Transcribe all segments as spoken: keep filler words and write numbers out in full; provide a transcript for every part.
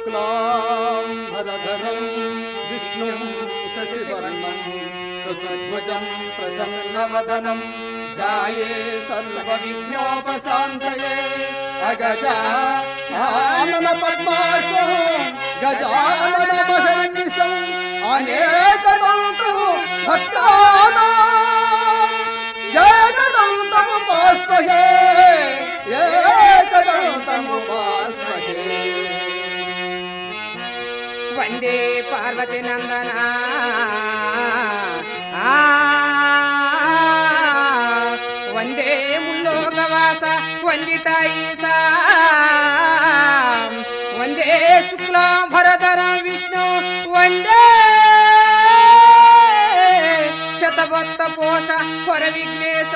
शुक्लांबरधरं विष्णुं शशिवर्णं चतुर्भुजं प्रसन्नवदनं ध्याये सर्वविघ्नोपशान्तये अगजा आननपद्मार्कं गजाननमहर्निशम् अनेकदन्तं भक्तानां एकदन्तमुपास्महे एकदन्तमुपास्महे। वंदे पार्वती नंदना वंदे मुल्लोकवास वंदिता ईसा वंदे शुक्लांबरधर विष्णु वंदे शतभक्त पोष पर विघ्नेश।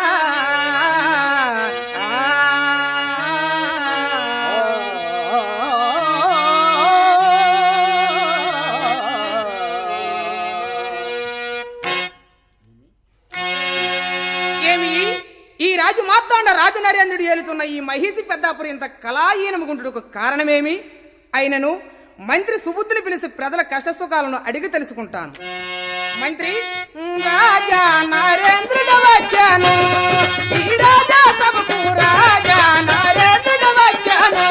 ఈ రాజు మార్తాండ రాజనరేంద్రుడు ఏలుతున్న ఈ మహిషి పెద్దాపురి ఇంత కళాహీనముగుంటుకు కారణమేమి? అయినను మంత్రి సుబుద్ధిని పిలిచి ప్రజల కష్టసుఖాలను అడిగి తెలుసుకుంటాను. మంత్రి రాజా నరేంద్రుడు వచ్చాను, ఈ రాజా సభకు రాజా నరేంద్రుడు వచ్చాను.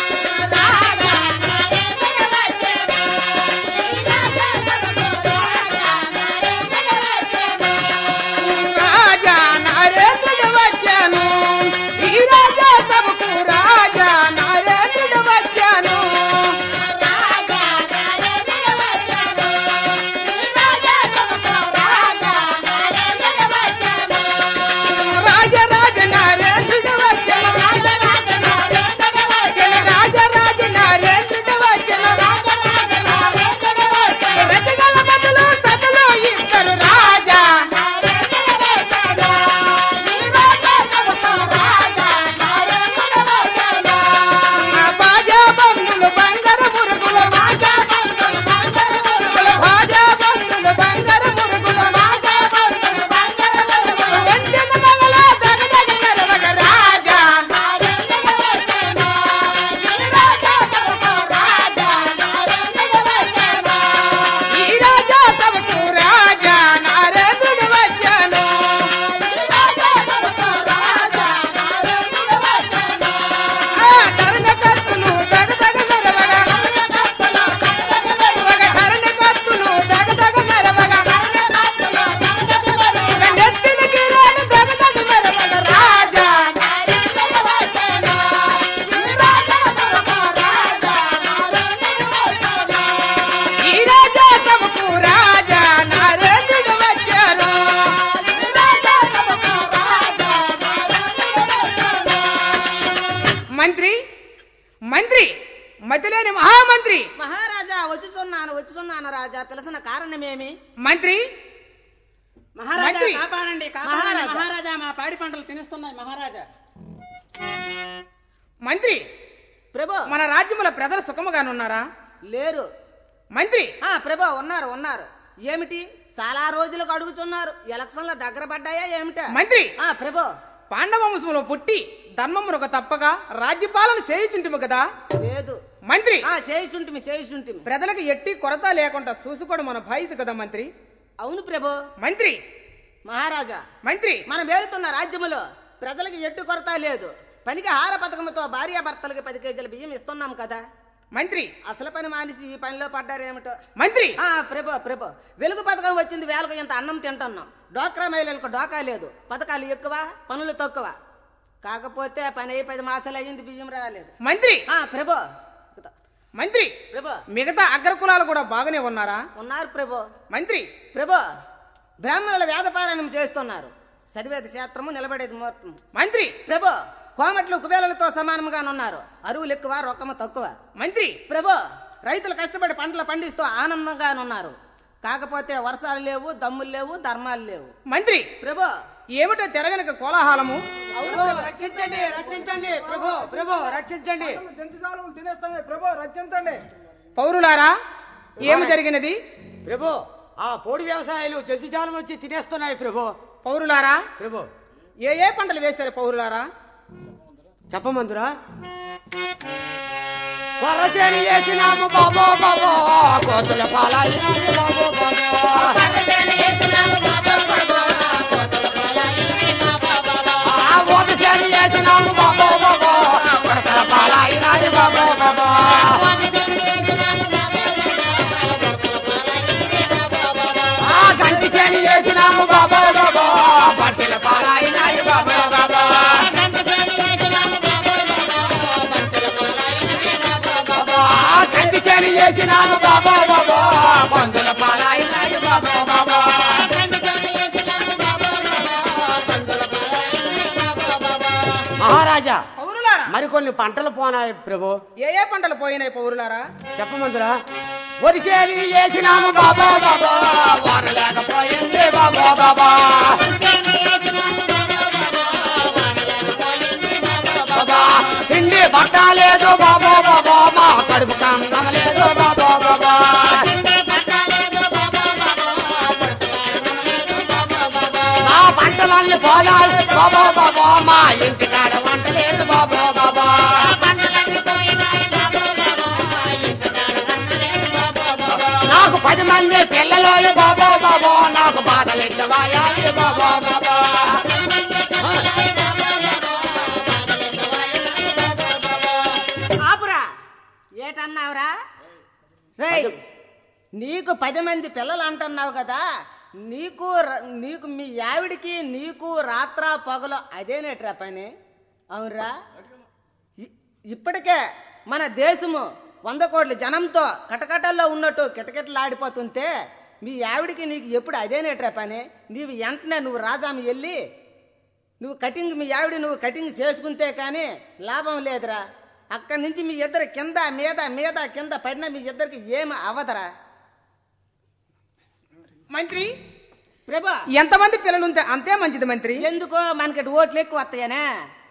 కారణమేమి? మంత్రి మహారాజా కాపాడండి కాపాడండి మహారాజా, మా పాడి పంటలు తినేస్తున్నాయి మహారాజా. మంత్రి ప్రభు, మన రాజ్యముల ప్రజలు సుఖముగానున్నారా? లేరు. మంత్రి ప్రభు ఉన్నారు ఉన్నారు. ఏమిటి చాలా రోజులకు అడుగుతున్నారు, ఎలక్షన్ల దగ్గర పడ్డాయా ఏమిటా? మంత్రి ప్రభు, పాండవ వంశములో పుట్టి ధర్మమునొక తప్పగా రాజ్యపాలన చేయుచుంటిమి కదా? లేదు. మంత్రి చేయుచుంటిమి చేయుచుంటిమి ప్రజలకు ఎట్టి కొరత లేకుండా చూసుకోవడం మన బాధ్యత కదా మంత్రి. అవును ప్రభు. మంత్రి మహారాజా, మంత్రి మనం వేలుతున్న రాజ్యములో ప్రజలకు ఎట్టి కొరత లేదు. పనికి ఆహార పథకంతో భార్యాభర్తలకు పది కేజీల బియ్యం ఇస్తున్నాం కదా మంత్రి. అసలు పని మానేసి ఈ పనిలో పడ్డారేమిటో మంత్రి. ప్రభు ప్రభు వెలుగు పథకం వచ్చింది, వేలకు ఇంత అన్నం తింటున్నాం. డోక్రా మహిళలకు డోకా లేదు, పథకాలు ఎక్కువ పనులు తక్కువ. కాకపోతే పని అయి పది మాసాలు అయ్యింది, బియ్యం రాలేదు. మంత్రి ప్రభు మంత్రి ప్రభు మిగతా అగ్రకులాలు కూడా బాగానే ఉన్నారా? ఉన్నారు ప్రభు. మంత్రి ప్రభు బ్రాహ్మణుల వేదపారాయణం చేస్తున్నారు, చదివేది శాస్త్రము నిలబడేది ముహూర్తం. మంత్రి ప్రభు కోమట్లు కుబేలలతో సమానంగానున్నారు, అరువులు ఎక్కువ రొక్కము తక్కువ. మంత్రి ప్రభు రైతులు కష్టపడి పంటలు పండిస్తూ ఆనందంగానున్నారు. కాకపోతే వర్షాలు లేవు, దమ్ములు లేవు, ధర్మాలు లేవు. మంత్రి ప్రభు ఏమిటో తెర వెనక కోలాహలము? రక్షించండి రక్షించండి ప్రభు ప్రభు రక్షించండి, జంతుజాలం తినేస్తామే ప్రభు, రక్షించండి. పౌరులారా ఏమి జరిగినది? ప్రభు ఆ పోడి వ్యవసాయాలు జంతుజాలం వచ్చి తినేస్తున్నాయి ప్రభు. పౌరులారా ప్రభు ఏ ఏ పంటలు వేశారు పౌరులారా? చెప్పమందురా. కొర్రసేని వేసినాము బాబో బాబో కోతుల పాలైనాది బాబో బాబో ఆ ఓదసేని వేసినాము బాబో బాబో కొడతల పాలైనాది బాబో బాబో ఆ గంటి సేని వేసినాము బాబో బాబో పట్టిల పాలైనాది బాబో బాబో కంటి చేని చేసినాము బాబా బాబా బంధుల పాలైనాయి బాబా బాబా మహారాజా పౌరులారా మరికొన్ని పంటలు పోనాయి ప్రభు ఏ ఏ పంటలు పోయినాయి పౌరులారా చెప్పమందురా వరిసేని వేసినాము బాబా బాబా వారు లేకపోయింది బాబా బాబా బాబా తిండి బట్ట లేదు బాబా బాబా మా కడుపు కందం లేదు బాబా బాబా మా పంటలన్నీ పోలాలి బాబా బాబా మా ఇంటి కాడ వంట లేదు బాబా బాబా నాకు పది మంది పిల్లలు బాబా బాబా నాకు బాధలు ఇద్దవాయాలి బాబా బాబా ఆపురా ఏటన్నావురా రేయ్ నీకు పది మంది పిల్లలు అంటున్నావు కదా నీకు ర- నీకు మీ ఆవిడికి నీకు రాత్ర పగలు అదేనేట్రా పని అవునరా ఇ- ఇప్పటికే మన దేశము వంద కోట్ల జనంతో కటకటల్లో ఉన్నట్టు కిటకిటలు ఆడిపోతుంటే మీ ఆవిడికి నీకు ఎప్పుడు అదేనేట్రా పని నీవు వెంటనే నువ్వు రాజాము వెళ్ళి నువ్వు కటింగ్ మీ ఆవిడ నువ్వు కటింగ్ చేసుకుంటే కానీ లాభం లేదురా అక్కడి నుంచి మీ ఇద్దరు కింద మీద మీద కింద పడినా మీ ఇద్దరికి ఏమి అవదరా మంత్రి ప్రభా ఎంతమంది పిల్లలు ఉంటే అంతే మంచిది మంత్రి ఎందుకో మనకి ఓట్లు ఎక్కువ వస్తాయనే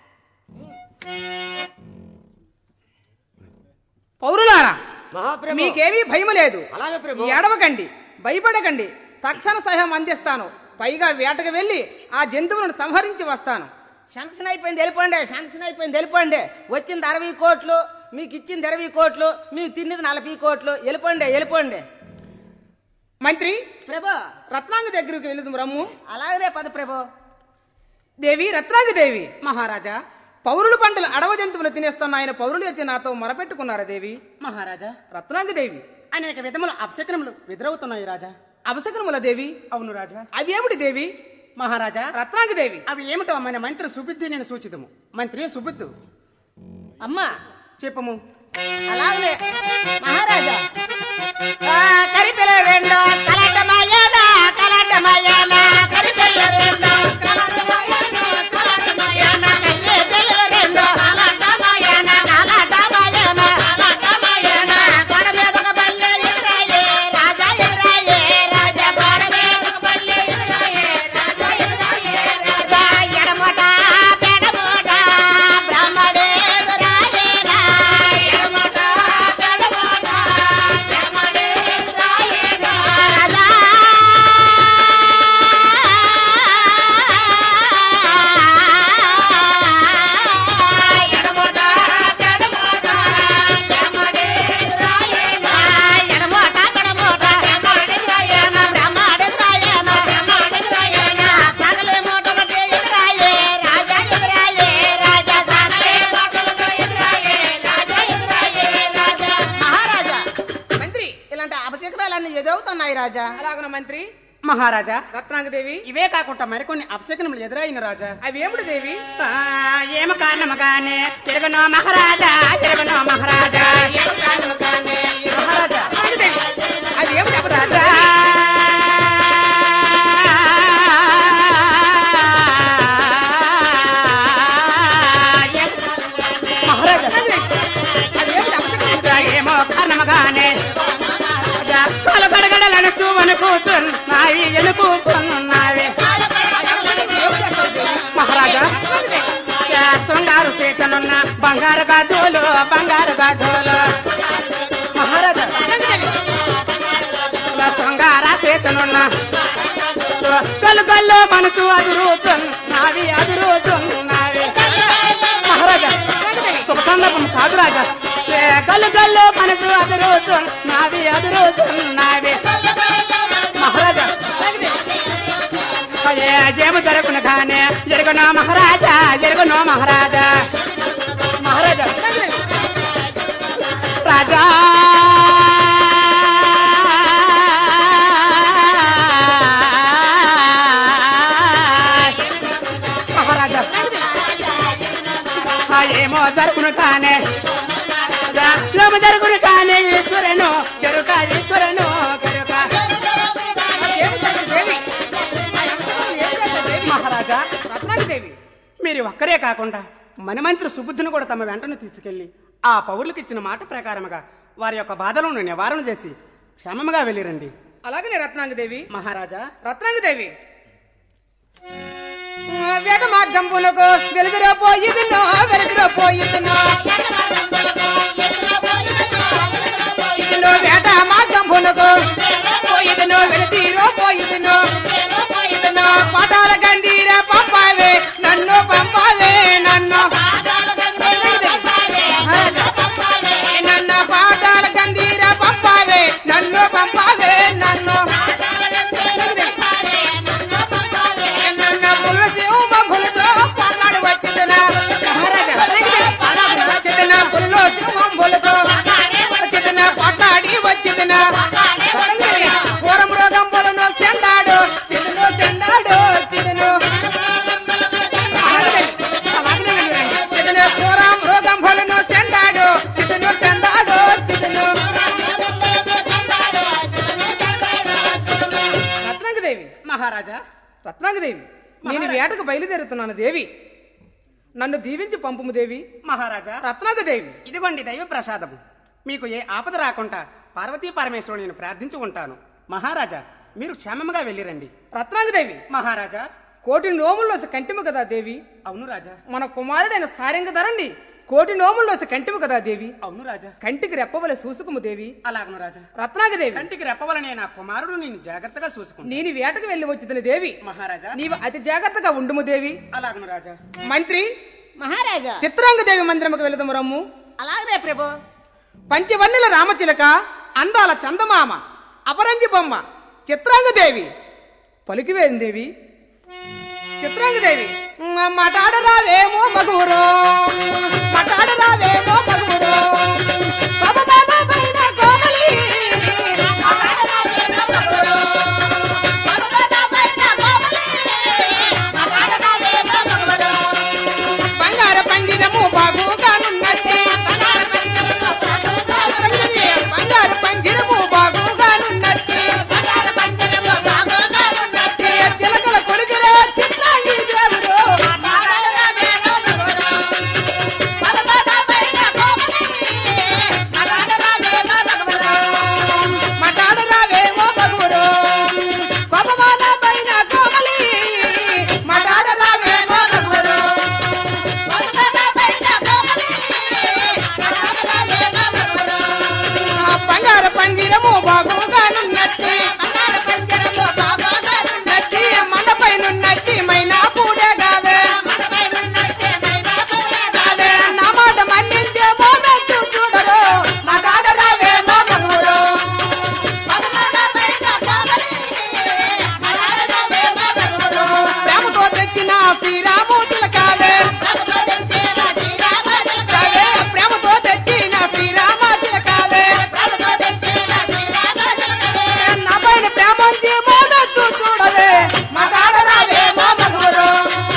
పౌరులారా మహాప్రభు మీకేమీ భయం లేదు అలాగే ప్రభు ఏడవకండి భయపడకండి తక్షణ సహాయం అందిస్తాను పైగా వేటకు వెళ్లి ఆ జంతువులను సంహరించి వస్తాను శాంక్షన్ అయిపోయింది వెళ్ళిపోండి శాంక్షన్ అయిపోయింది వెళ్ళిపోండి వచ్చింది అరవై కోట్లు మీకు ఇచ్చింది ఇరవై కోట్లు మేము తిన్నది నలభై కోట్లు వెళ్ళిపోండి వెళ్ళిపోండి మంత్రి ప్రభు రత్నాంగి దగ్గరికి వెళుదాం రమ్ము అలాగనే పద ప్రభు దేవి రత్నాంగి దేవి మహారాజా పౌరులు పంటలు అడవ జంతువులు తినేస్తున్నాయన పౌరులు వచ్చి నాతో మొరపెట్టుకున్నారా దేవి మహారాజా రత్నాంగి దేవి అనేక విధముల అపశకనములు ఎదురవుతున్నాయి రాజా అవసరముల దేవి అవును రాజా అవి ఏమిటి దేవి మహారాజా రత్నాంగి దేవి అవి ఏమిటో మన మంత్రి సుబుద్ధి నేను సూచితము మంత్రి సుబుద్ధు అమ్మా చెప్పము అలాగనే మహారాజా కరిపిల్ల రెండు కలటమయ్యానా కలటమయ్యానా కరిపిల్ల రెండు కలటమయ్యానా కలటమయ్యానా కల్లె పిల్ల రెండు కలటమయ్యానా కలటమయ్యానా కలటమయ్యానా గోడ మీదకు బల్లె ఎదురాయే రాజా ఎదురాయే రాజా గోడ మీదకు బల్లె ఎదురాయే రాజా ఎదురాయే రాజా ఎడమట పెడమట బ్రహ్మడే ఎదురాయే ఎడమట పెడమట బ్రహ్మడే ఎదురాయే రాజా ఎడమట పెడమట బ్రహ్మడే ఎదురాయే ఎడమట పెడమట బ్రహ్మడే ఎదురాయే బ్రహ్మడే ఎదురాయే బ్రహ్మడే ఎదురాయే సగలే మోటలకే ఎదురాయే రాజా ఎదురాయే రాజా సగలే మోటలకే ఎదురాయే రాజా ఎదురాయే రాజా మహారాజా మంత్రి ఇలాంటి అపశకనాలన్నీ ఎదురవుతున్నాయి రాజా అలాగున మంత్రి మహారాజా రత్నాంగి దేవి ఇవే కాకుండా మరికొన్ని అపశకనములు ఎదురైన రాజా అవి ఏమిటి దేవి ఆ, ఏమ కారణముగానే తిరగనో మహారాజా తిరగనో మహారాజా ఏమ కారణముగానే మహారాజా రత్నాంగి దేవి అవి ఏమిటి అపరాజా మహారాజా అవి ఏమిటి అపశకునాలు? ఏమో కారణముగానే కాలు గడగడలను చూవను కూర్చున్నాయి ఎను కూర్చున్నావి మహారాజా శృంగారు చేతనున్న బంగారు గాజులు బంగారు గాజులు మహారాజా శృంగార చేతనున్న గల్లు గల్లు మనసు అదురుచున్నావి అదురుచున్నావి మహారాజా శుభ సందర్భం కాదు రాజా గల్లు గల్లు మనసు అదురుచున్నావి అదురుచున్నావి మహారాజా అదే జేము జరుగును కానీ జరుగునో మహారాజా జరుగునో మహారాజా మహారాజా రాజా మహారాజా ఏమో జరుగును కానీ లోము జరుగును కానీ ఈశ్వరను గరుక ఈశ్వరను గరుక మహారాజా రత్నాంగిదేవి మీరు ఒక్కరే కాకుండా మనమంత్రి సుబుద్ధిని కూడా తమ వెంటనే తీసుకెళ్లి ఆ పౌరులకు ఇచ్చిన మాట ప్రకారముగా వారి యొక్క బాధలను నివారణ చేసి క్షేమంగా వెళ్ళిరండి. అలాగనే రత్నాంగిదేవి. మహారాజా రత్నాంగిదేవి వేట మార్గంపులకు వెలుగులో పోయిదునో వెలుగులో పోయిదునో వేట మార్గంపులకు పోయిదునో వెలుతీరో పోయిదునో పోయిదునో పాటాల గండీర పంపావే నన్ను పంపావే నన్ను నన్ను పాటాల గండీర పంపావే నన్ను పంపావే నన్ను మహారాజా రత్నాంగిదేవి నేను వేటకు బయలుదేరుతున్నాను దేవి, నన్ను దీవించి పంపుము దేవి. మహారాజా రత్నాంగిదేవి ఇదిగోండి దైవ ప్రసాదము, మీకు ఏ ఆపద రాకుండా పార్వతీ పరమేశ్వరుడు నేను ప్రార్థించి ఉంటాను. మహారాజా మీరు క్షేమంగా వెళ్ళిరండి. రత్నాంగిదేవి మహారాజా కోటి నోముల్లోసి కంటిము కదా దేవి. అవును రాజా. మన కుమారుడైన సారంగ ధరండి కోటి నోముల్లోసి కంటిము కదా దేవి. అవును రాజా. కంటికి రెప్పవలే చూసుకుము దేవి. అలాగను రాజా. రత్నాంగిదేవి కంటికి రెప్పవలనే నా కుమారుడు నేను జాగ్రత్తగా చూసుకుంటా. నేను వేటకు వెళ్లి వచ్చిన దేవి. మహారాజా నీవు అతి జాగ్రత్తగా ఉండుము దేవి. అలాగను రాజా. మంత్రి మహారాజా చిత్రాంగదేవి మందిరముకు వెళదము రమ్ము. అలాగనే ప్రభు. పంచవన్నెల రామచిలక అందాల చందమామ అపరంజి బొమ్మ చిత్రాంగదేవి పలికివేం దేవి. చిత్రాంగదేవి మాటాడరావేమో మగువురో మాటాడరావేమో మగువురో బంగార పండినము బాగుగానున్నట్టే బంగారు పంజిరము బాగుగానున్నట్టే చిలకల కొడుకురా చిత్రాంగి దేవుడు మటాడరావేమో మగువురో పవమాన పైన కోమలి మటాడరావేమో మగువురో బంగార పందిరము బాగుగానున్నట్టే నచ్చి మండపైనున్నట్టి మైనా పూడే గావే నా మాట మన్నించే మోనట్టు చూడరు మాటాడరావేమో మగువురో ప్రేమతో తెచ్చిన శ్రీరామూతుల కావే కావే ప్రేమతో తెచ్చిన శ్రీరామాతుల కావే నా పైన ప్రేమంచి మోనట్టు చూడవే మాటాడరావేమో మగువురో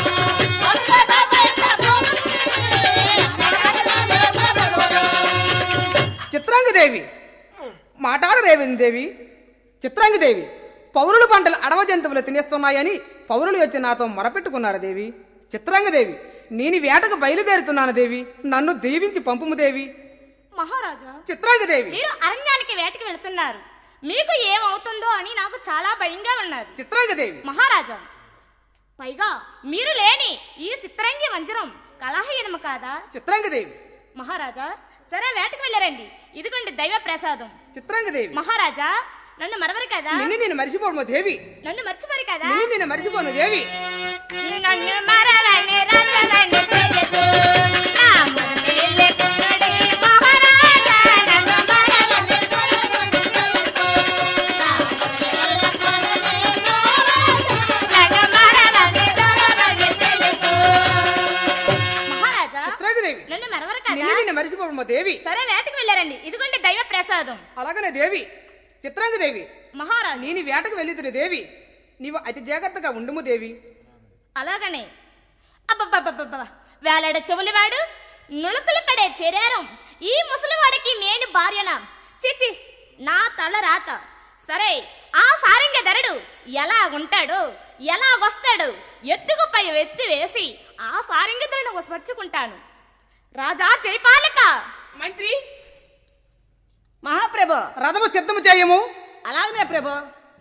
చిత్రాంగదేవి మాటాడరేవింది దేవి. చిత్రాంగదేవి పౌరుల పంటలు అడవ జంతువులు తినేస్తున్నాయని పౌరులు వచ్చి నాతో మొరపెట్టుకున్నారు దేవి. చిత్రాంగదేవి నేను వేటకు బయలుదేరుతున్నాను దేవి, నన్ను దీవించి పంపుము దేవి. మహారాజా చిత్రాంగదేవి మీరు అరణ్యానికి వేటకి వెళుతున్నారు, మీకు ఏమవుతుందో అని నాకు చాలా భయంగా ఉన్నది. చిత్రాంగదేవి మహారాజా పైగా మీరు లేని ఈ చిత్రంగి మంజరం కలహీనము కాదా? చిత్రాంగదేవి మహారాజా సరే వేటకు వెళ్ళరండి, ఇదిగోండి దైవ ప్రసాదం. చిత్రాంగదేవి మహారాజా నన్ను మరవరు కదా? నిన్ను నేను మరిచిపోను దేవి. నన్ను మర్చిపోరు కదా? నిన్ను నేను మరిచిపోను దేవి. నన్ను మరవని రచలని తెలుసు, నా మనసులే కుమ్మడి మహారాజా నన్ను వెళ్ళిపోవమ్మ దేవి. సరే వేటకు వెళ్ళారండి, ఇదిగోండి దైవ ప్రసాదం. అలాగనే దేవి చిత్రాంగి దేవి, మహారాజు నేను వేటకు వెళ్ళితుని దేవి, నీవు అతి జాగ్రత్తగా ఉండుము దేవి. అలాగనే అబ్బబ్బబ్బబ్బ వేలాడ చెవులివాడు నులకలు పడే చేరారం, ఈ ముసలివాడికి నేను భార్యనా? చిచి, నా తల రాత. సరే, ఆ సారంగ ధరుడు ఎలా ఉంటాడు, ఎలాగొస్తాడు, ఎత్తుకు పై ఎత్తి వేసి ఆ సారంగ ధరుడు వసపరుచుకుంటాను. రాజా జయపాలక. మంత్రి మహాప్రభు రథము సిద్ధము చేయము. అలాగనే ప్రభు.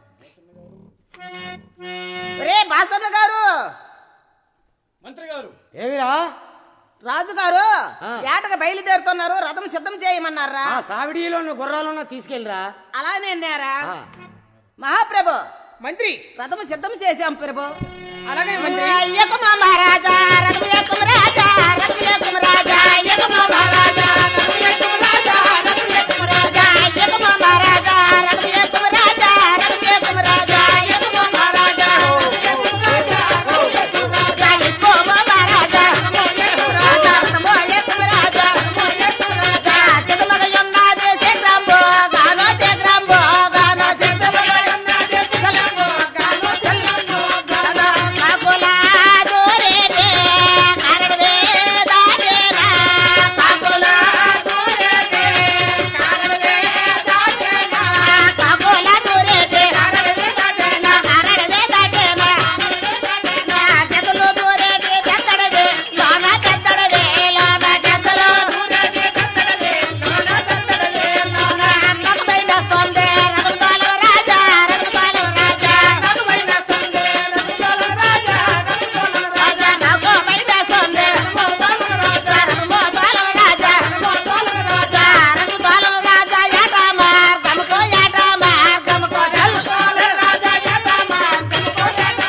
రే బాసన్న గారు, మంత్రి గారు ఏమిరా రాజు గారు ఆ. ఏటగా బయలుదేరుతున్నారు, రథం సిద్ధం చేయమన్నారా? ఆ సావిడిలో ఉన్న గుర్రాలను తీసుకెళ్ళరా. అలానే అన్నారా? ఆ. మహాప్రభు మంత్రి రథం సిద్ధం చేశాం ప్రభు. అలాగే మంత్రి. ఎక్కు మహారాజా, రథం ఎక్కు రాజా, రథం ఎక్కు రాజా, ఎక్కు మహారాజా, రథం ఎక్కు రాజా, రథం ఎక్కు రాజా, ఎక్కు మహారాజా, రథం ఎక్కు రాజా, రథం ఎక్కు రాజా, ఎక్కు మహారాజా, ఎక్కు రాజా, ఎక్కు మహారాజా, రథం ఎక్కు రాజా, రథం ఎక్కు రాజా, జగమగ యొన్నాదే శేఖరంబో, గానో శేఖరంబో, గానో శేఖరంబో, శేఖరంబో, గానో శేఖరంబో, గానో కాకులా దూరేటే కారడవే దాటేనా, కాకులా దూరేటే కారడవే దాటేనా, కాకులా దూరేటే కారడవే దాటేనా, కారడవే దాటేనా, నా జగలు దూరేటే దత్తడవే, లోన దత్తడవే, లోన జగలు దూరేటే దత్తడవే, లోన దత్తడవే, లోన నగమైన కొందే రఘుపాలవ రాజా, రఘుపాలవ రాజా, నగమైన కొందే రఘుపాలవ రాజా, రఘుపాలవ రాజా, నగమైన కొందే రఘుపాలవ రాజా, రఘుపాలవ రాజా, రఘుపాలవ రాజా, రఘుపాలవ రాజా, యాట మార్గముకో యాట మార్గముకో రఘుపాలవ రాజా, యాట మార్గముకో యాట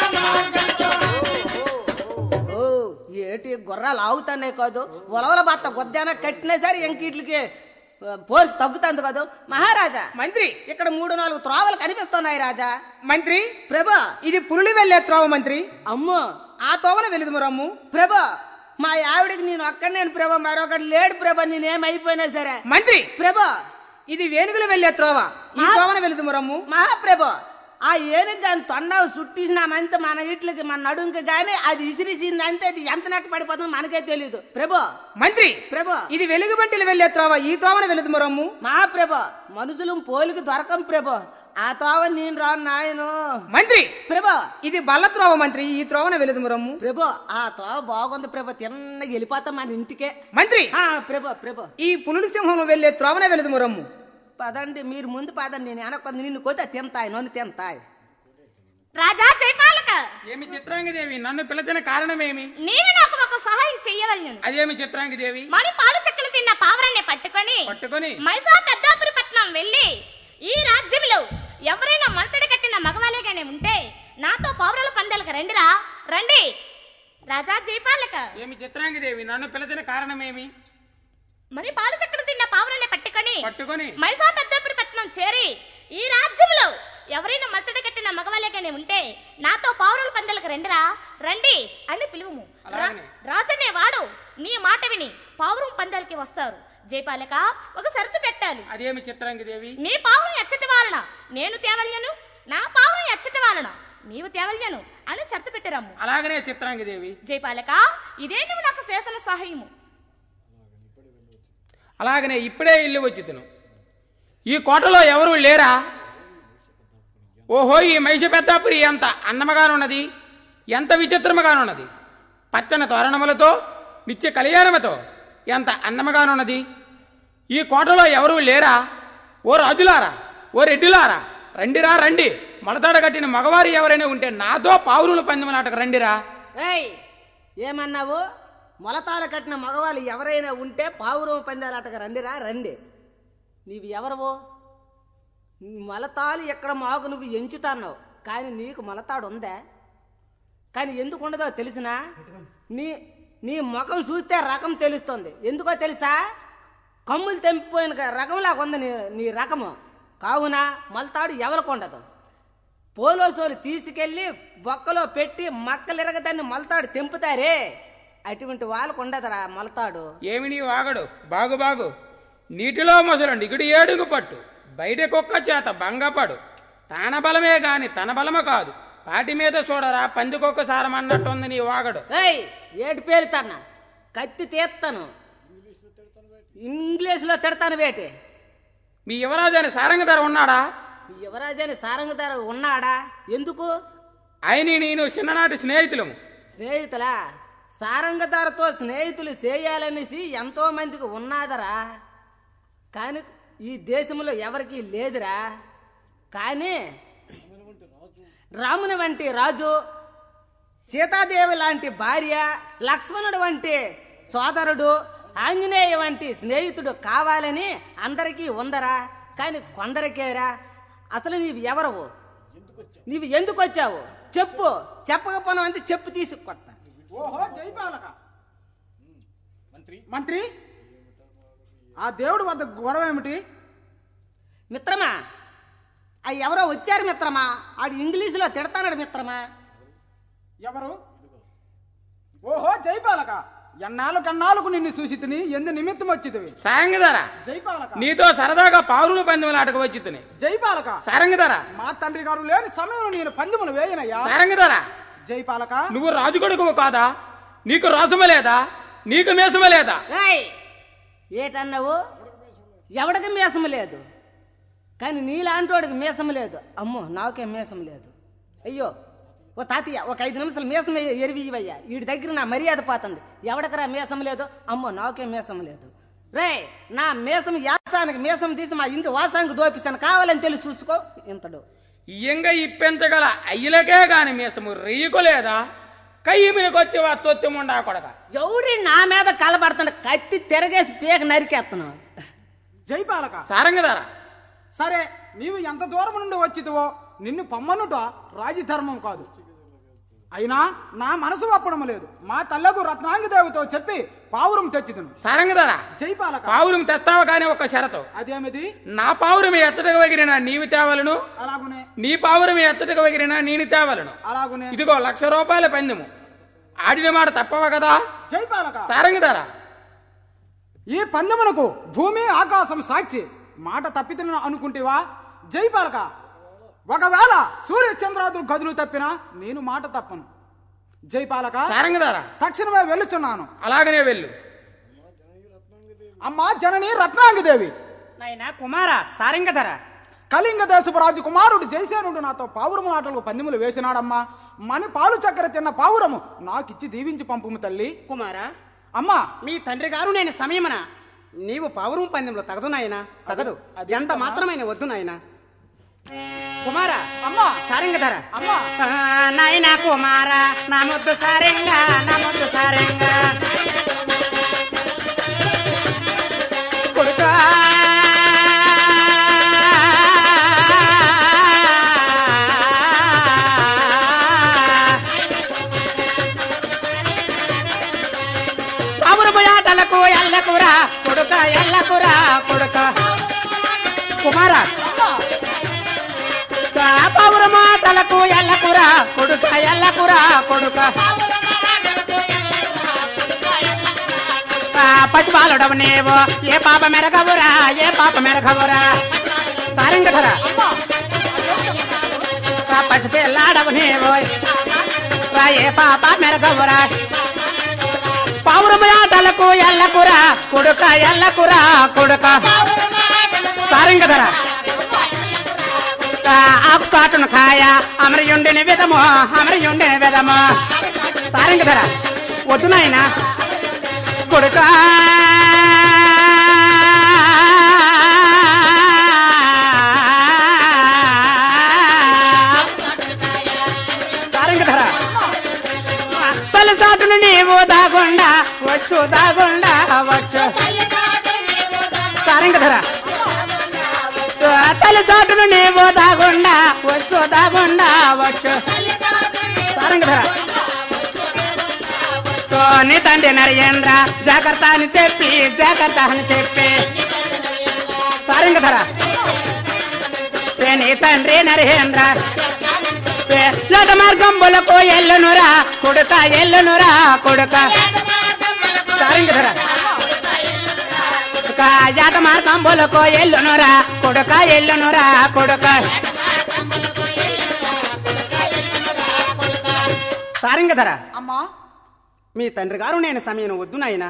మార్గముకో. ఓ ఏటి గుర్రాలు ఆగుతానే కాదు, ఉలవల బత్త గొద్దాన కట్టినా సరే ఎంకీట్లకి పోర్స్ తగ్గుతుంది కాదు. మహారాజా మంత్రి ఇక్కడ మూడు నాలుగు త్రోవలు కనిపిస్తున్నాయి రాజా. మంత్రి ప్రభా ఇది పురులు వెళ్లే త్రోవ మంత్రి. అమ్మో ఆ తోవన వెళుదుము రమ్ము. ప్రభా, మా ఆవిడకి నేను ఒక్కనే నేను ప్రభా, మరొకటి లేడు ప్రభా, నేనేమైపోయినా సరే. మంత్రి ప్రభా ఇది వేణుగులు వెళ్లే త్రోవ, ఈ తోవన వెళుదుము రమ్ము. మహాప్రభు ఆ ఏనుగు కానీ తొండవు సుట్టిసినామంతే మన ఇట్లకి మన నడుంకి గాని అది ఇసిరిసింది అంతే, అది ఎంత నెక్క పడిపోతుందో మనకే తెలియదు. ప్రభు మంత్రి ప్రభు ఇది వెలుగు బంటిలు వెళ్లే త్రోవ, ఈ తోవన వెళుదుము రమ్ము. మహాప్రభు మనుషులు పోలికి దొరకం ప్రభు, ఆ తోవ నేను రాను నాయను. మంత్రి ప్రభు ఇది బల్ల త్రోవ మంత్రి, ఈ త్రోవన వెళుదుము రమ్ము. ప్రభు ఆ తోవ బాగుంది ప్రభు, తిన్నగా వెళ్ళిపోతాం మన ఇంటికే. మంత్రి ఆ ప్రభు ప్రభు ఈ పులుడు సింహం వెళ్లే త్రోవన వెళుదుము రమ్ము. పదండి మీరు ముందు పదండి, నేను వెనకొంది నిన్ను కోతే తింతాయి నన్ను తింతాయి. రాజా జయపాలక. ఏమి చిత్రాంగి దేవి, నన్ను పిలిచిన కారణమేమి? నీవు నాకు ఒక సహాయం చెయ్యవలను. అదేమి చిత్రాంగి దేవి? మణి పాలు చెక్కలు తిన్న పావురాన్ని పట్టుకొని పట్టుకొని మైసా పెద్దాపురి పట్నం వెళ్ళి ఈ రాజ్యంలో ఎవరైనా మలతడి కట్టిన మగవాళ్ళేగానే ఉంటే నాతో పావురాల పందాలకు రండిరా, రండి. రాజా జయపాలక. ఏమి చిత్రాంగి దేవి, నన్ను పిలిచిన కారణమేమి? మణి పాలు చెక్కలు తిన్న పావురాన్ని పట్టుకొని పట్టుకొని మైసా పెద్దాపురి పట్నం చేరి ఈ రాజ్యంలో ఎవరైనా మలతడి కట్టిన మగవాళ్ళేగానే ఉంటే నాతో పావురాల పందాలకు రండిరా, రండి అని పిలువుము. అలాగనే. రాజనే వాడు నీ మాట విని పావురం పందాలకి వస్తారు. జయపాలక ఒక షరతు పెట్టాలి. అదేమి చిత్రాంగి దేవి? నీ పావురం ఎచ్చటి వాలన నేను తేవల్యను, నా పావురం ఎచ్చటి వాలన నీవు తేవల్యను అని షరతు పెట్టిరమ్ము. అలాగనే చిత్రాంగి దేవి. జయపాలక ఇదే నువ్వు నాకు చేసిన సహాయము. అలాగనే ఇప్పుడే ఇల్లు వచ్చి తిను. ఈ కోటలో ఎవరు లేరా? ఓహో, ఈ మైష పెద్దాపురి ఎంత అందముగానున్నది, ఎంత విచిత్రముగానున్నది. పచ్చని తోరణములతో నిత్య కళ్యాణముతో ఎంత అందముగానున్నది. ఈ కోటలో ఎవరు లేరా? ఓ రాజులారా, ఓ రెడ్డిలారా, రండిరా రండి. మొలతాడ కట్టిన మగవారు ఎవరైనా ఉంటే నాతో పావురుల పందెములాటకు రండిరా. ఏయ్ ఏమన్నావు? మొలతాల కట్టిన మగవాళ్ళు ఎవరైనా ఉంటే పావురం పందాలాటగా రండిరా, రండి. నీవు ఎవరవో? మొలతాలు ఎక్కడ మాకు నువ్వు ఎంచుతాన్నావు, కానీ నీకు మొలతాడు ఉందా? కానీ ఎందుకు ఉండదో తెలిసినా? నీ నీ ముఖం చూస్తే రకం తెలుస్తుంది. ఎందుకో తెలుసా? కమ్ములు తెంపిపోయిన రకంలాగా ఉంది నీ నీ రకము. కావున మొలతాడు ఎవరికి ఉండదు. పోలోసోలు తీసుకెళ్లి బొక్కలో పెట్టి మక్కలిరగదాన్ని మొలతాడు తెంపుతారే, అటువంటి వాళ్ళకు ఉండదురా మొలతాడు. ఏమి నీ వాగడు బాగు బాగు నీటిలో మొసలు నిగుడు ఏడుగు పట్టు బయట కుక్క చేత భంగపడు తాన బలమే గాని తన బలము కాదు పాటి మీద చూడరా పందికొక్క సారం అన్నట్టుంది నీ వాగడు. ఏయ్ ఏడు పేరుతాను కత్తి తీస్తాను ఇంగ్లీష్లో తిడతాను వేటి. మీ యువరాజు సారంగ ధర ఉన్నాడా? మీ యువరాజని సారంగధర ఉన్నాడా? ఎందుకు? ఆయన నేను చిన్ననాటి స్నేహితులము. స్నేహితులా? సారంగధరతో స్నేహితులు చేయాలనేసి ఎంతో మందికి ఉన్నాదరా, కానీ ఈ దేశంలో ఎవరికి లేదురా. కానీ రాముని వంటి రాజు, సీతాదేవి లాంటి భార్య, లక్ష్మణుడు వంటి సోదరుడు, ఆంజనేయ వంటి స్నేహితుడు కావాలని అందరికీ ఉందరా. కానీ కొందరికేరా. అసలు నీవు ఎవరవు? నీవు ఎందుకు వచ్చావు చెప్పు. చెప్పకపోయినా అంతే చెప్పు తీసుకొడతా. ఓహో జైపాలక మంత్రి మంత్రి, ఆ దేవుడు వద్ద గొడవ ఏమిటి? మిత్రమా, ఆ ఎవరో వచ్చారు మిత్రమా. ఆడు ఇంగ్లీషులో తిడతాడు మిత్రమా. ఎవరు? ఓహో జైపాలక, ఎన్నాళ్ళు కన్నాళ్ళకు నిన్ను చూసి తిని ఎందు నిమిత్తం వచ్చితివి? సారంగధర జైపాలక, నీతో సరదాగా పావులు పందెములు ఆటకు వచ్చి తిని. జైపాలక, సారంగధర మా తండ్రి గారు లేని సమయంలో నేను పందెములు వేయనయ్యా. సారంగధర జైపాలక, నువ్వు రాజు కొడుకువు కాదా? నీకు రాసమ లేదా? నీకు మేసమ లేదా? ఏయ్ ఏటన్నావు? ఎవడికి మీసం లేదు, కానీ నీలాంటోడికి మీసం లేదు. అమ్మో నాకే మీసం లేదు. అయ్యో ఓ తాతయ్య ఒక ఐదు నిమిషాలు మీసం ఎరివియ్యవయ్యా, వీడి దగ్గర నా మర్యాద పోతుంది. ఎవడికరా మీసం లేదు? అమ్మో నాకే మీసం లేదు. రే నా మీసం యాసానికి మీసం తీసి మా ఇంటి వాసానికి దోపిస్తాను, కావాలని తెలిసి చూసుకో. ఇంతడు ఇంక ఇప్పించగల అయ్యలకే గాని మీసము రేయకులేదా? కయ్యి మీద కొత్తి తొత్తి ముండా కొడక. ఎవరి నా మీద కలబడుతున్నా కత్తి తిరగేసి పీక నరికేస్తాను. జైపాలక, సారంగధర సరే నీవు ఎంత దూరం నుండి వచ్చితివో నిన్ను పమ్మనుట రాజధర్మం కాదు. అయినా నా మనసు ఒప్పడం లేదు. మా తల్లకు రత్నాంగదేవితో చెప్పి పావురం తెచ్చిదును. సారంగధర జైపాలక, పావురం తెస్తావు కానీ ఒక షరతు. అదేమిది? నా పావురం ఎత్తటకు వగిరినా నీవి తేవలను, అలాగునే నీ పావురం ఎత్తటకు వగిరినా నేను తేవలను. అలాగునే. ఇదిగో లక్ష రూపాయల పందెము, ఆడిన మాట తప్పవ కదా? జైపాలక, సారంగధర ఈ పందెమునకు భూమి ఆకాశం సాక్షి. మాట తప్పితిన అనుకుంటేవా? జైపాలక, ఒకవేళ సూర్య చంద్రాదులు గదులు తప్పినా నేను మాట తప్పను. జైపాలక, సారంగధర తక్షణమే వెళ్ళుచున్నాను. అలాగనే వెళ్ళు. అమ్మా జనని రత్నాంగదేవి, నాయనా కుమార సారంగధర, కళింగ దేశపు రాజు కుమారుడు జయసేనుడు నాతో పావురము ఆటలకు పందెములు వేసినాడమ్మా. మని పాలు చక్కెర తిన్న పావురము నాకిచ్చి దీవించి పంపుము తల్లి. కుమారా అమ్మా మీ తండ్రి గారు నేను సమయమన నీవు పావురం పందెంలో తగదు నాయనా, తగదు. అది ఎంత మాత్రమైన వద్దు నాయనా. కుమార అమ్మా సారంగధర, అమ్మా నాయనా కుమార నా ముద్దు సారంగ, నా ముద్దు సారంగ కొడుకా పావురముయాటలకు ఎల్లకురా కొడుక, ఎల్లకురా కొడుక. కుమార పావురమాటలకు ఎల్లకురా కొడుక, ఎల్లకురా కొడుక. పశుపాలుడవు నీవు ఏ పాప మెరగవురా, ఏ పాప మెరగవురా. సారంగధర పసిపిల్లాడవు నీవు ఏ పాప మెరగవురా. పావురమాటలకు ఎల్లకురా కొడుక, ఎల్లకురా కొడుక. సారంగధర ఆకు సాటును కాయ అమరయుండిని విధము, అమరయుండిని విధము. సారంగధర వద్దు నాయన కొడుక. సారంగధర తల సాటును నీవు దాగుండా వచ్చు, దాగుండా వచ్చు. సారంగధర తల్లి చాటును నీవు దాగుండా వచ్చు, దాగుండా వచ్చు. సారంగధర నీ తండ్రి నరేంద్ర జాగ్రత్త అని చెప్పి, జాగ్రత్త అని చెప్పి. సారంగధర నీ తండ్రి నరేంద్ర లత మార్గంబులకు ఎల్లునురా కొడుక, ఎల్లునురా కొడుక. సారంగధర కొడుక జాత మార్కంబులకు ఎల్లునురా కొడుక ఎల్లునురా కొడుక సారంగధర అమ్మా మీ తండ్రి గారు నేను సమయం వద్దు నాయన.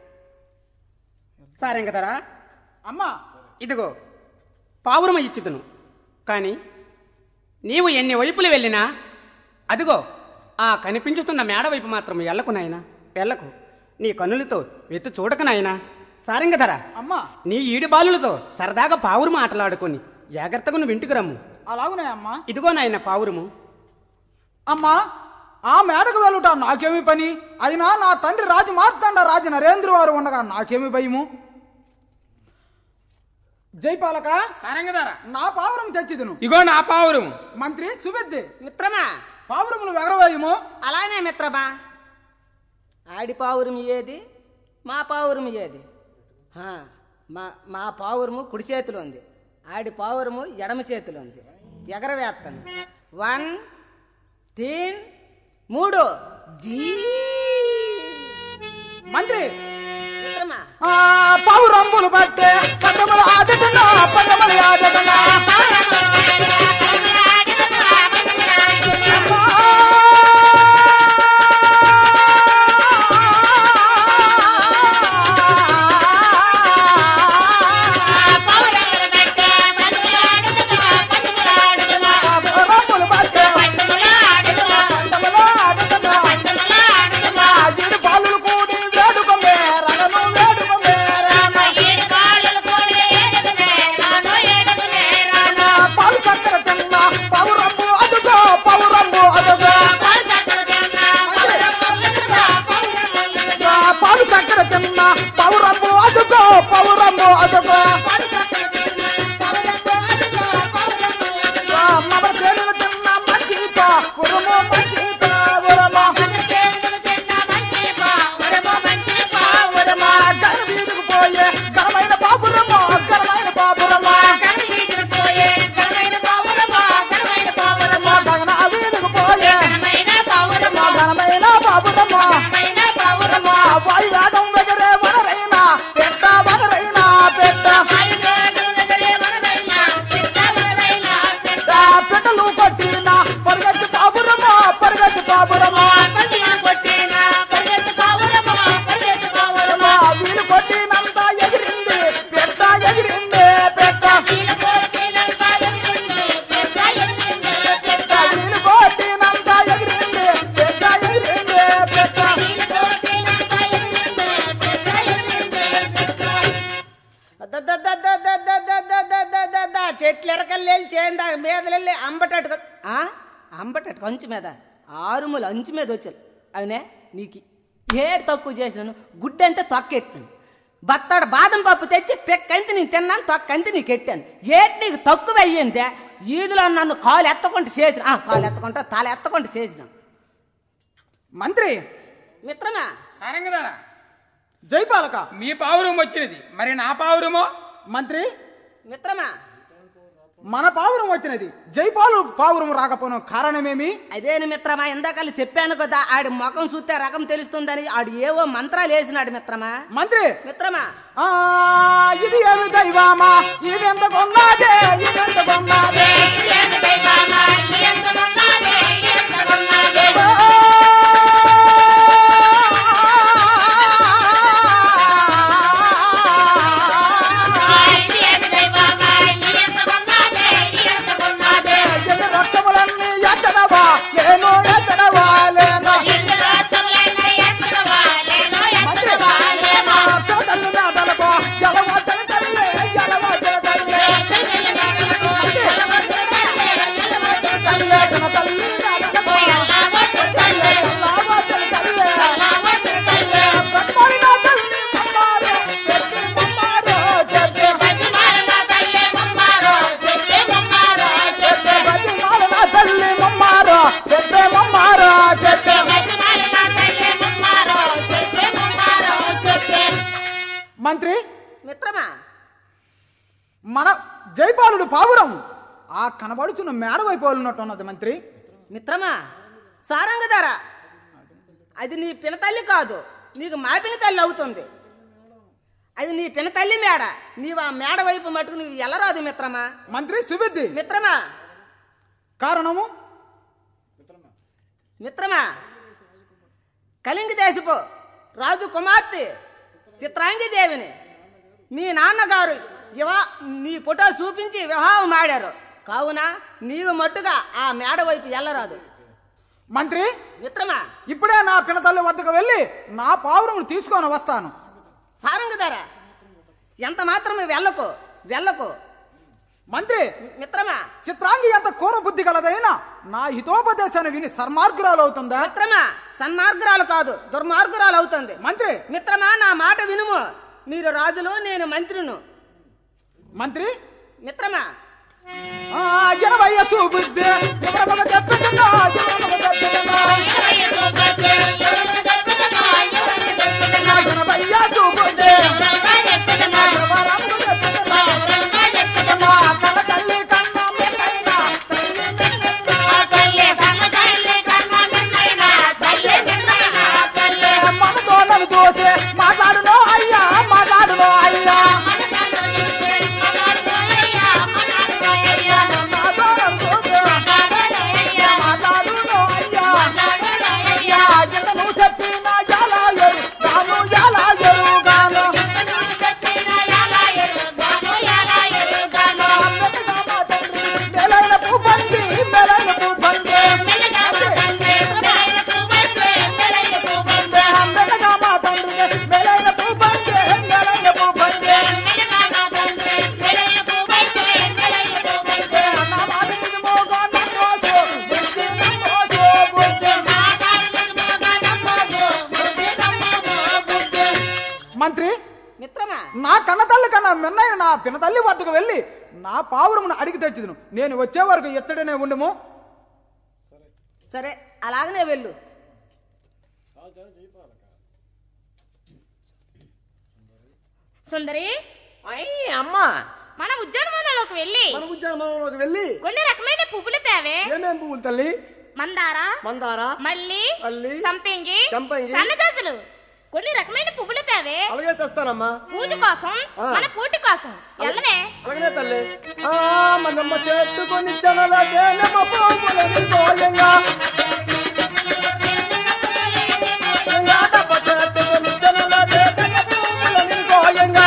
సారంగధర అమ్మా ఇదిగో పావురమ ఇచ్చుదును, కానీ నీవు ఎన్ని వైపులు వెళ్ళినా అదిగో ఆ కనిపించుతున్న మేడ వైపు మాత్రం వెళ్ళకు నాయన, వెళ్ళకు. నీ కన్నులతో వెతు చూడక నాయన. సారంగధర అమ్మా నీ ఈడి బాలులతో సరదాగా పావురము ఆటలాడుకొని జాగ్రత్తగా నువ్వు ఇంటికి రమ్ము. అలాగునే అమ్మా. ఇదిగో నాయన పావురము. అమ్మా ఆ మేడకు వెళ్ళుట నాకేమి పని? అయినా నా తండ్రి రాజు మార్తాండ రాజు నరేంద్ర వారు ఉండగా నాకేమి భయము? జైపాలక సారంగధర నా పావురం తెచ్చిదును. ఇగో నా పావురము. మంత్రి సుబెద్ది మిత్రమా పావురములు ఎగరవేయము. అలానే మిత్రమా. ఆడి పావురం ఏది, మా పావురం ఏది? హా, మా మా పావురము కుడి చేతిలో ఉంది, ఆడి పావురము ఎడమ చేతిలో ఉంది. ఎగరవేస్తాను. వన్ తీన్ మూడు జీ. మంత్రి మిత్రమా ఆ పావురంబులు పట్టే పదములు ఆడుతున్నా పదములు ఆడుతున్నా చెట్లు ఎరకల్లేళ్ళు చేయండి మీదలెళ్ళి అంబటట్టు అంబటట్టు అంచు మీద ఆరుములు అంచు మీద వచ్చాను. అవునే నీకు ఏడు తక్కువ చేసినాను, గుడ్డంటే తొక్కెట్టాను. బత్తాడు బాదం పప్పు తెచ్చి పెక్కంతి నేను తిన్నాను, తొక్కంతి నీకు ఎట్టాను. ఏటి నీకు తక్కువ అయ్యిందే ఈదులో నన్ను కాలు ఎత్తకుండా చేసిన కాలు ఎత్తకుంటా తల ఎత్తకుండా చేసిన. మంత్రి మిత్రమా సారంగధర జైపాలక మీ పావురం వచ్చినది, మరి నా పావురమో? మంత్రి మిత్రమా మన పావురం వచ్చినది, జైపాలు పావురం రాకపోవడం కారణమేమి? అదేని మిత్రమా, ఇందాకలు చెప్పాను కదా ఆడి ముఖం చూస్తే రకం తెలుస్తుందని ఆడు ఏవో మంత్రాలు వేసినాడు మిత్రమా. మంత్రి మిత్రమా ఆ ఇది ఏమి దైవమా, ఇది ఎంత కొన్నాదే, ఇది ఎంత కొన్నాదే, రక్తములన్నీ ఎత్తడవా లేను ఎత్తడవా లేను తల్లి నాటలకో జలవా తల్లి తల్లి జలవా తల్లి తల్లి తల్లి నాటలకో మంత్రి మిత్రమా మన జైపాలుడు పావురం ఆ కనబడుచున్న మేడ వైపు ఉన్నట్టున్నది మంత్రి. మిత్రమా సారంగధార అది నీ పినతల్లి కాదు, నీకు మా పిన తల్లి అవుతుంది. అది నీ పిన తల్లి మేడ. నీవు ఆ మేడ వైపు మటుకు నువ్వు ఎల్లరాదు మిత్రమా. మంత్రి సుబుద్ధి మిత్రమా కారణము మిత్రమా కళింగ దేశపు రాజు కుమార్తె చిత్రాంగి దేవిని మీ నాన్నగారు వివా నీ ఫోటో చూపించి వివాహం ఆడారు. కావున నీవు మట్టుగా ఆ మేడ వైపు ఎల్లరాదు. మంత్రి మిత్రమా ఇప్పుడే నా పినతల్లి వద్దకు వెళ్ళి నా పావురమును తీసుకొని వస్తాను. సారంగధర ఎంత మాత్రమే వెళ్ళకు వెళ్ళకు. మంత్రి మిత్రమా చిత్రాంగి ఎంత కూర బుద్ధి కలదైనా నా హితోపదేశాన్ని విని సన్మార్గురాలు అవుతుందా? మిత్రమా సన్మార్గురాలు కాదు దుర్మార్గురాలు అవుతుంది. మంత్రి మిత్రమా నా మాట వినుము. మీరు రాజులు నేను మంత్రిను. మంత్రి మిత్రమా జనవయ్య సుబుద్ధి ఎవరమగ చెప్పుతున్నా జనవయ్య సుబుద్ధి మాట్లాడునో అయ్యా మాట్లాడునో అయ్యా నువ్వు చెప్పిన ఎలా ఎరు గాను ఎలా ఎరు గాను మెలైన పూబంది మెలైన పూబంది మెల్లగా మా తండ్రి మెలైన పూబంది మెలైన పూబంది నా మాట వినుమోగా నమ్మోజు బుద్ధి నమ్మోజు బుద్ధి. మంత్రి మిత్రమా నా కన్నతల్లి కన్నా మిన్నైన నా పినతల్లి వద్దకు వెళ్ళి నా పావురమును అడిగి తెచ్చిదును. నేను వచ్చే వరకు ఎత్తడనే ఉండము. సరే అలాగనే వెళ్ళు. సుందరి అమ్మా మన ఉద్యానవనంలోకి వెళ్ళి మన ఉద్యానవనంలోకి వెళ్ళి కొన్ని రకమైన పువ్వులు తేవే. ఏమేం పువ్వులు తల్లి? మందార మందార మల్లి మల్లి, సంపెంగి సంపెంగి, సన్నజాజులు కొన్ని రకమైన పువ్వులు తేవే. అలాగే తెస్తానమ్మా. పూజ కోసం ఆ. మన పూటి కోసం ఎల్లవే. అలాగే తల్లి. ఆ మనమ్మ చెట్టుకొని చనల చేనమ్మ పువ్వులని కోయంగా ఎంగా డబ్బ చెట్టుకొని చనల చేనమ్మ పువ్వులని కోయంగా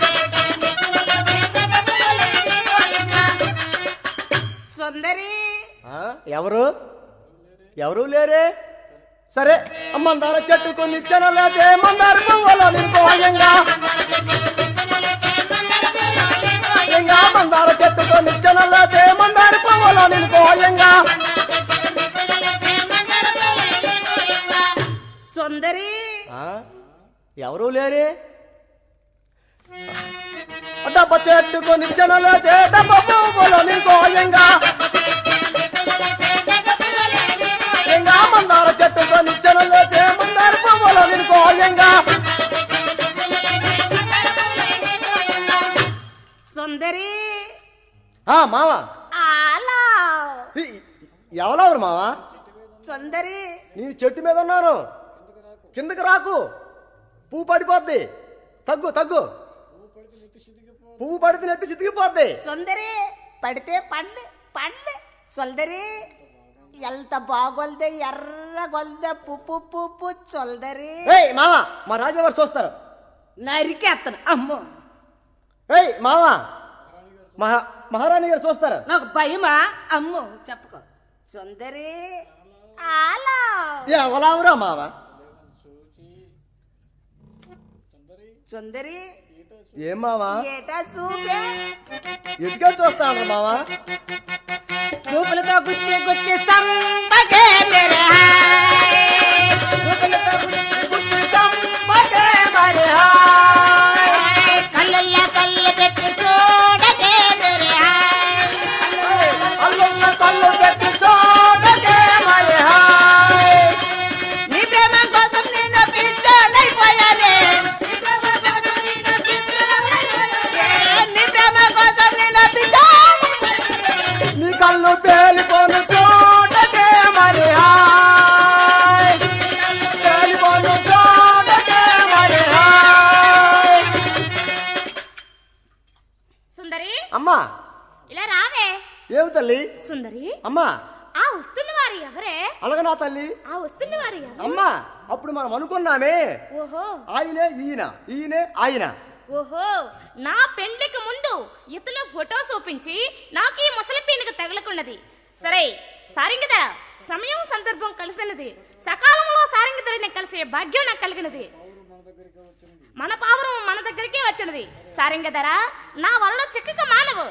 సుందరి ఎవరు ఎవరు లేరే? సరే మందార చెట్టుకొని చనల చే మందార పువ్వులని కోయంగా ఎంగా మందార చెట్టుకొని చనల చే మందార పువ్వులని కోయంగా సుందరి ఎవరు లేరే? డబ్బ చెట్టుకొని చనల చే డబ్బ పువ్వులని కోయంగా ఎంగా మందార చెట్టుకొని చనల చే మందార పువ్వులని కోయంగా సుందరి ఆ మావా అలా ఎవరెవరు మావా? సుందరి నేను చెట్టు మీద ఉన్నాను, కిందకి రాకు, పువ్వు పడిపోద్ది. తగ్గు తగ్గు, పువ్వు పడితే నెత్తి చితికిపోద్ది. సుందరి పడితే పడ్లే పడ్లే సుందరి ఎంత బాగొల్దే ఎర్రగొల్దే పుప్పు పుప్పు చొల్దరి. ఏయ్ మావా, మా రాజుగారు చూస్తారు. నరికేత్తను అమ్మో. ఏయ్ మావా, మహా మహారాణి గారు చూస్తారు. నాకు భయమా అమ్మో చెప్పుకో. సుందరి అలా ఎవలావురా మావా? సుందరి ఏం మావా ఏటా చూపే ఎటుగా చూస్తాను మావా? చూపులతో గుచ్చి గుచ్చి సంపగే మేరే హాయ్. చూపులతో గుచ్చి గుచ్చి సంపగే మేరే హాయ్. కళ్ళల్లో కళ్ళు పెట్టి చూడగే మేరే హాయ్. అల్లున్న కళ్ళు పెట్టి చూడకే మరి హాయ్. నీ ప్రేమ కోసం నేను పిచ్చోనైపోయానే. నీ ప్రేమ కోసం నేను పిచ్చోనైపోయానే. నీ కళ్ళు పేలిపోను చూడకే మరి హాయ్. పేలిపోను చూడకే సుందరి అమ్మా ఇలా రావే. ఏమి తల్లి? సుందరి అమ్మా ఆ వస్తున్న వారు ఎవరే? అలాగ నా తల్లి. ఆ వస్తున్న వారు ఎవరు? అమ్మా అప్పుడు మనం అనుకున్నామే ఓహో ఆయనే ఈయన ఈయనే ఆయన. ఓహో నా పెండ్లికి ముందు ఇతను ఫోటో చూపించి నాకు ఈ ముసలి పీనుకు తగలకున్నది. సరే సారింగదర సమయం సందర్భం కలిసినది. సకాలంలో సారింగదరిని కలిసే భాగ్యం నాకు కలిగినది. మన పావురం మన దగ్గరికే వచ్చినది. సారింగదర నా వల్ల చిక్కక మానవు.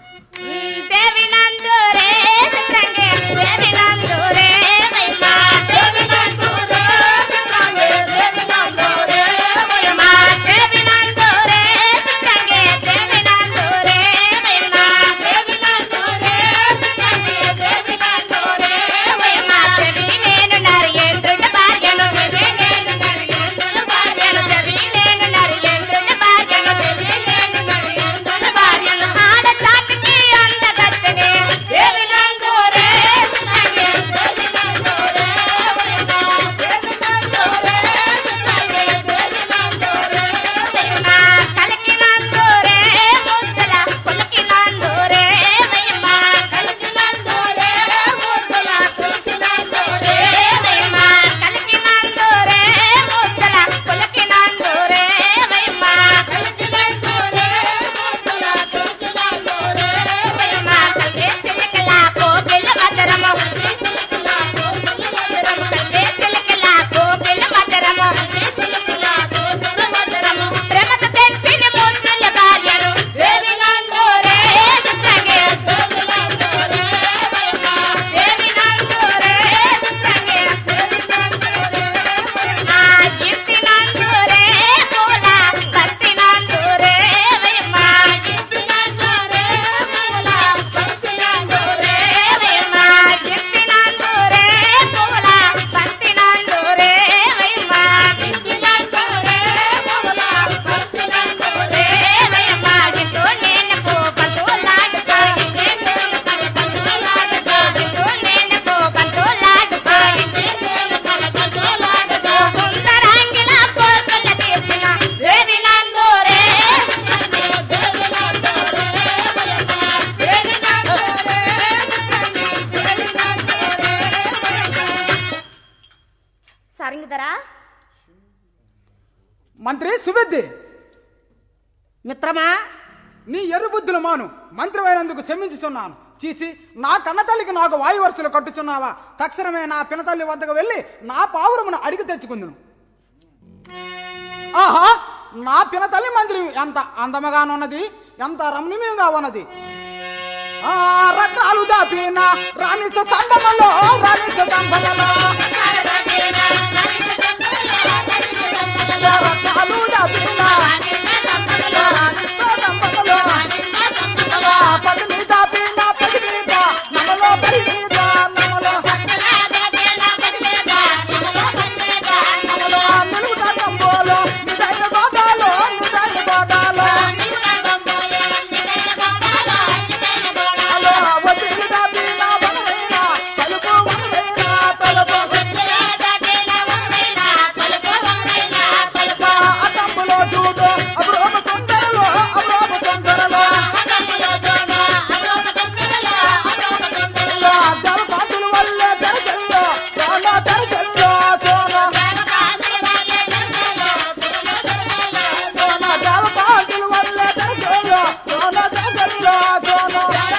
దేవి నందూరే చిత్రంగే దేవి నందూరే వైమా దేవి నందూరే చిత్రంగే దేవి నందూరే వైమా దేవి నందూరే చిత్రంగే దేవి నందూరే వైమా దేవి నందూరే చిత్రంగే దేవి నందూరే వైమా దేవి నేను నరియందున భార్యను దేవి నేను నరియందున భార్యను దేవి నేను నరియందున భార్యను దేవి నేను నరియందున భార్యను ఆడ చాటికి అందగత్తెనే దేవి నందూరే చిత్రంగే దేవి నందూరే వైమా దేవి నందూరే చిత్రంగే దేవి నందూరే వైమా కలికి నందూరే ముద్దల పులకి నందూరే వైమా కలికి నందూరే ముద్దల పులకి నందూరే వైమా కలికి నందూరే ముద్దల పులకి నందూరే వైమా కలికి నందూరే ముద్దల పులకి నందూరే వైమా కలిగే చిలకల కోకిల మధురము కలిగే చిలకల కోకిల మధురము కలిగే చిలకల కోకిల మధురము కలిగే చిలకల కోకిల మధురము ప్రేమతో తెచ్చిన ముద్దుల భార్యను దేవి నందూరే చిత్రంగే దేవి నందూరే వైమా దేవి నందూరే చిత్రంగే దేవి నందూరే వైమా కీర్తి నందూరే పూల భక్తి నందూరే వైమా కీర్తి నందూరే పూల భక్తి నందూరే వైమా కీర్తి నందూరే పూల భక్తి నందూరే వైమా కీర్తి నందూరే పూల భక్తి నందూరే వైమా గింటూ నేను పోపంతులాడుతా గింటే నేను కలకంతులాడుతా గింటూ నేను పోపంతులాడుతా గింటే నేను కలకంతులాడుతా సుందరాంగిల కోకల తీర్చిన దేవి నందూరే దేవి నందూరే వైమా దేవి నందూరే దేవి నందూరే సారింగదరా మంత్రి సుబుద్ధి, మిత్రమా నీ ఎర్ర బుద్ధులు మాను. మంత్రి అయినందుకు క్షమించుచున్నాను. చీచి, నా కన్న తల్లికి నాకు వాయు వరుసలు కట్టుచున్నావా? తక్షణమే నా పినతల్లి వద్దకు వెళ్ళి నా పావురమును అడిగి తెచ్చుకుందును. ఆహా, నా పినతల్లి మంత్రి ఎంత అందముగానున్నది, ఎంత రమణీయంగా ఉన్నది. ఆ రత్నాలు దాపిన రాణిస్త స్తంభములో రాణిస్త స్తంభములో రత్నాలు దాపిన రాణిస్త స్తంభములో పదిని దాపిన పదినీత నమలో పరిణీత నమలో నమలో నిలువుట కంబోలో నిజైన గోదాలో నిజైన గోదాలో అలో వదిలి దాపిన వనవైన తలుపు వనవైన తలుపు అతంబులో చూడు అబ్రోమ సుందరలో అబ్రోమ సుందరలో జలపాతుల వల్ల తెరచెల్లో సోన తెరచెల్లో సోన సోన జలపాతుల వల్ల తెరచెల్లో సోన తెరచెల్లో సోన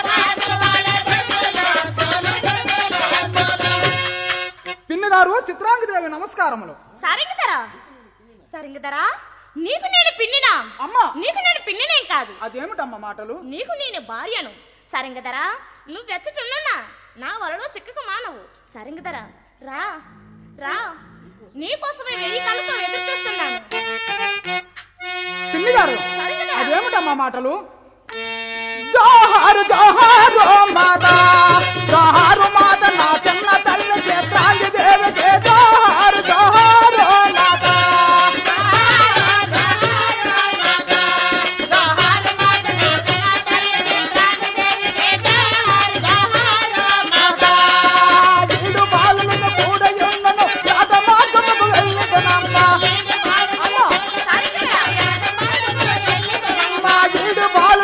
పిన్ని గారు చిత్రాంగదేవి నమస్కారములు. సారింగదరా సారింగదరా నీకు నేను పిన్నినా? అమ్మా, నీకు నేను పిన్నినేం కాదు, అదేమిటమ్మా మాటలు? నీకు నేను భార్యను. సరింగదరా నువ్వు వెచ్చటున్నా నా వలలో చిక్కక మానవు. సరింగదరా రా రా, నీకోసమే వెయ్యి కళ్ళతో ఎదురు చూస్తున్నాను. పిన్ని గారు, సరింగదరా అదేమిటమ్మా మాటలు? జోహారు జోహారు మాత, జోహారు మాత, నా చిన్న తల్లి చిత్రాంగి దేవికి జోహారు జోహారు మాత. ఈడు బాలులను కూడా ఎన్నను యాద మార్గముకు వెళ్ళిదనమ్మ. అమ్మ, సరింగదరా మా ఈడు బాలు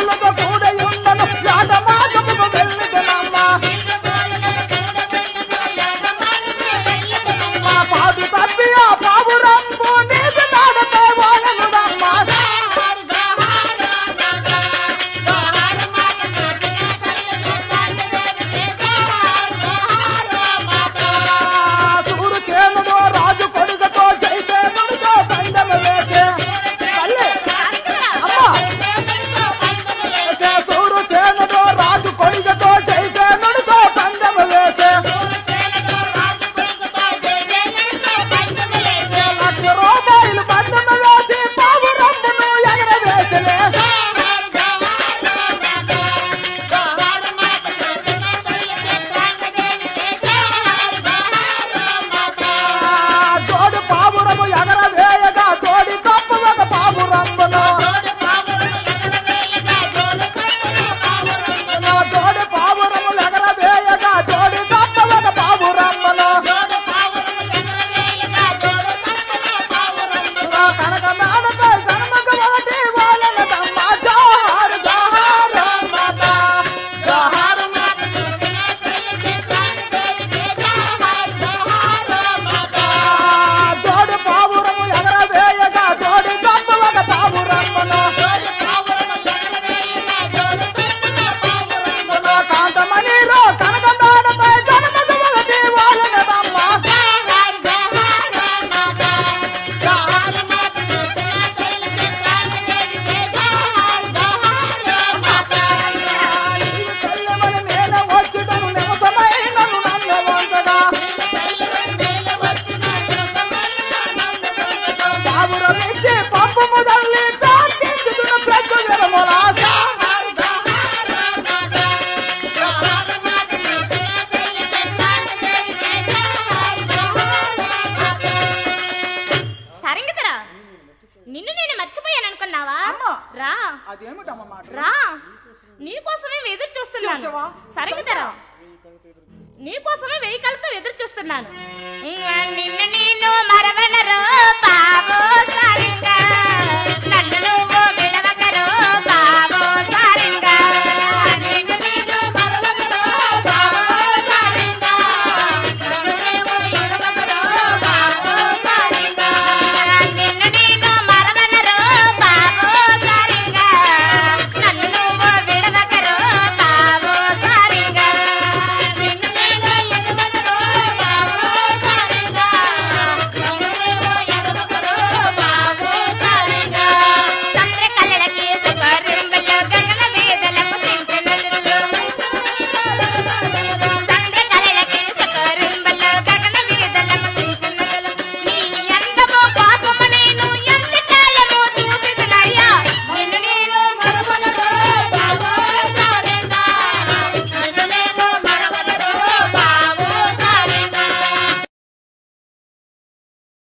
నీకోసమే ఎదురు చూస్తున్నాను. శివ, సరిగ్గా నీకోసమే వెయ్యి కళ్ళతో ఎదురు చూస్తున్నాను. నిన్ను నేను మరవనరు బాబు